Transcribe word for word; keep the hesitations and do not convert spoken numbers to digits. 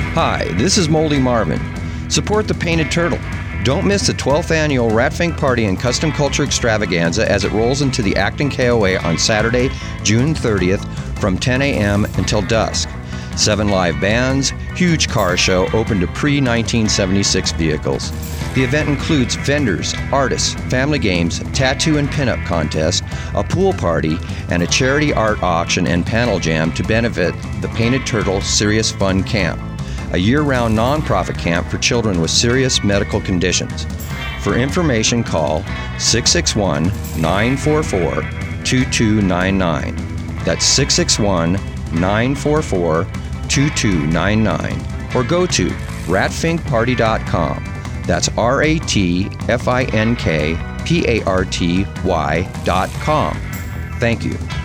Hi, this is Moldy Marvin. Support the Painted Turtle. Don't miss the twelfth annual Ratfink Party and Custom Culture Extravaganza as it rolls into the Acton K O A on Saturday, June thirtieth from ten a.m. until dusk. Seven live bands, huge car show open to pre nineteen seventy-six vehicles. The event includes vendors, artists, family games, tattoo and pinup contest, a pool party, and a charity art auction and panel jam to benefit the Painted Turtle Serious Fun Camp, a year-round nonprofit camp for children with serious medical conditions. For information, call six six one, nine four four, two two nine nine. That's six six one, nine four four, two two nine nine. Or go to ratfink party dot com. That's R A T F I N K P A R T Y dot com. Thank you.